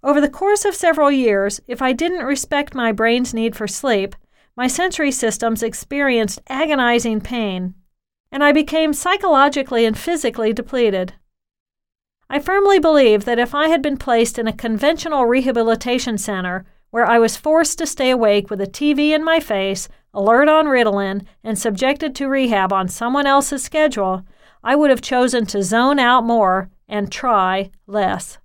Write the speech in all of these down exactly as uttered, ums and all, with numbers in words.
Over the course of several years, if I didn't respect my brain's need for sleep, my sensory systems experienced agonizing pain, and I became psychologically and physically depleted. I firmly believe that if I had been placed in a conventional rehabilitation center where I was forced to stay awake with a T V in my face, alert on Ritalin, and subjected to rehab on someone else's schedule, I would have chosen to zone out more and try less.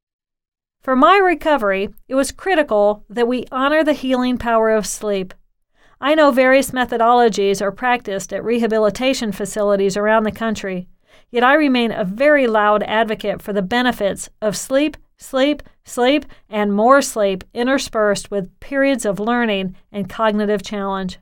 For my recovery, it was critical that we honor the healing power of sleep. I know various methodologies are practiced at rehabilitation facilities around the country, yet I remain a very loud advocate for the benefits of sleep, sleep, sleep, and more sleep interspersed with periods of learning and cognitive challenge.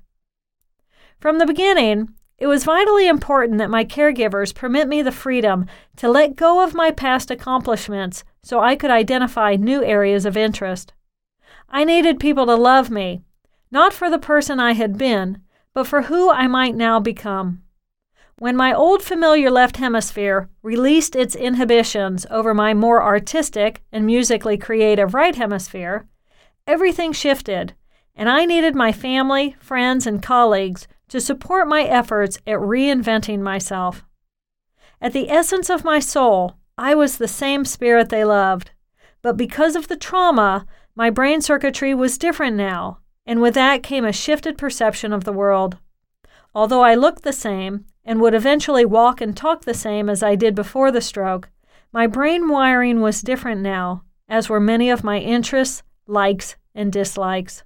From the beginning, it was vitally important that my caregivers permit me the freedom to let go of my past accomplishments so I could identify new areas of interest. I needed people to love me, not for the person I had been, but for who I might now become. When my old familiar left hemisphere released its inhibitions over my more artistic and musically creative right hemisphere, everything shifted, and I needed my family, friends, and colleagues to support my efforts at reinventing myself. At the essence of my soul, I was the same spirit they loved, but because of the trauma, my brain circuitry was different now, and with that came a shifted perception of the world. Although I looked the same, and would eventually walk and talk the same as I did before the stroke, my brain wiring was different now, as were many of my interests, likes, and dislikes.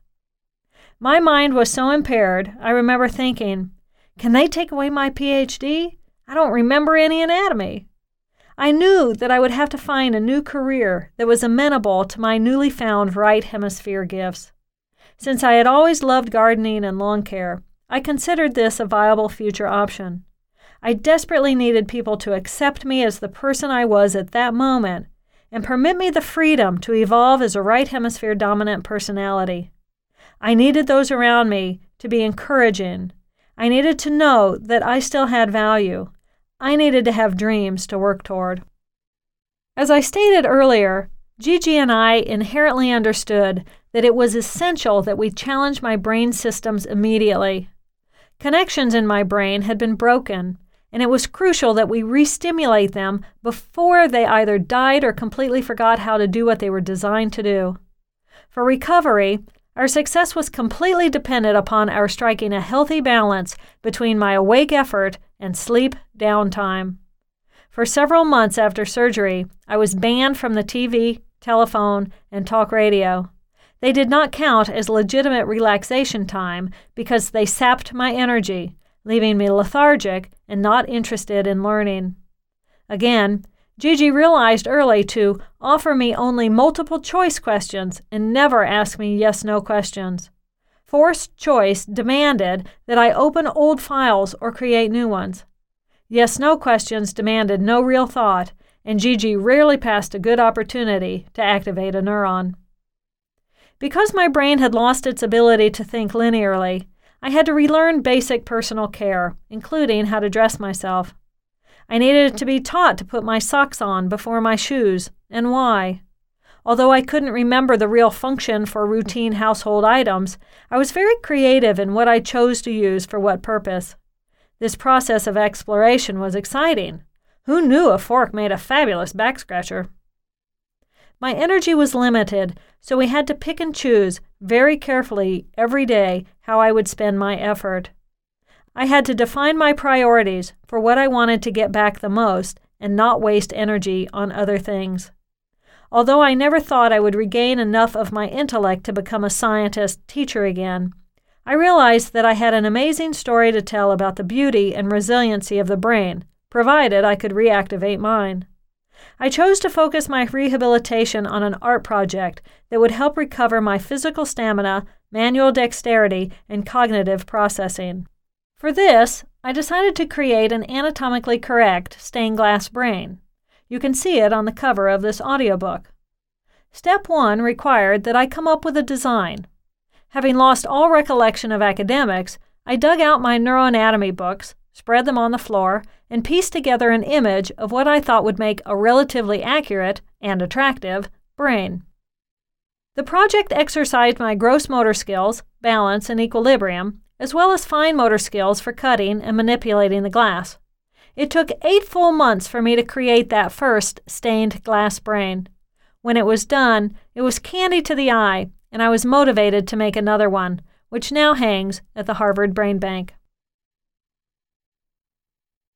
My mind was so impaired, I remember thinking, can they take away my P H D? I don't remember any anatomy. I knew that I would have to find a new career that was amenable to my newly found right hemisphere gifts. Since I had always loved gardening and lawn care, I considered this a viable future option. I desperately needed people to accept me as the person I was at that moment and permit me the freedom to evolve as a right hemisphere dominant personality. I needed those around me to be encouraging. I needed to know that I still had value. I needed to have dreams to work toward. As I stated earlier, Gigi and I inherently understood that it was essential that we challenge my brain systems immediately. Connections in my brain had been broken, and it was crucial that we re-stimulate them before they either died or completely forgot how to do what they were designed to do. For recovery, our success was completely dependent upon our striking a healthy balance between my awake effort and sleep downtime. For several months after surgery, I was banned from the T V, telephone, and talk radio. They did not count as legitimate relaxation time because they sapped my energy, leaving me lethargic and not interested in learning. Again, Gigi realized early to offer me only multiple-choice questions and never ask me yes-no questions. Forced choice demanded that I open old files or create new ones. Yes-no questions demanded no real thought, and Gigi rarely passed a good opportunity to activate a neuron. Because my brain had lost its ability to think linearly, I had to relearn basic personal care, including how to dress myself. I needed to be taught to put my socks on before my shoes, and why. Although I couldn't remember the real function for routine household items, I was very creative in what I chose to use for what purpose. This process of exploration was exciting. Who knew a fork made a fabulous back scratcher? My energy was limited, so we had to pick and choose very carefully every day how I would spend my effort. I had to define my priorities for what I wanted to get back the most and not waste energy on other things. Although I never thought I would regain enough of my intellect to become a scientist teacher again, I realized that I had an amazing story to tell about the beauty and resiliency of the brain, provided I could reactivate mine. I chose to focus my rehabilitation on an art project that would help recover my physical stamina, manual dexterity, and cognitive processing. For this, I decided to create an anatomically correct stained glass brain. You can see it on the cover of this audiobook. Step one required that I come up with a design. Having lost all recollection of academics, I dug out my neuroanatomy books, spread them on the floor, and pieced together an image of what I thought would make a relatively accurate and attractive brain. The project exercised my gross motor skills, balance, and equilibrium, as well as fine motor skills for cutting and manipulating the glass. It took eight full months for me to create that first stained glass brain. When it was done, it was candy to the eye, and I was motivated to make another one, which now hangs at the Harvard Brain Bank.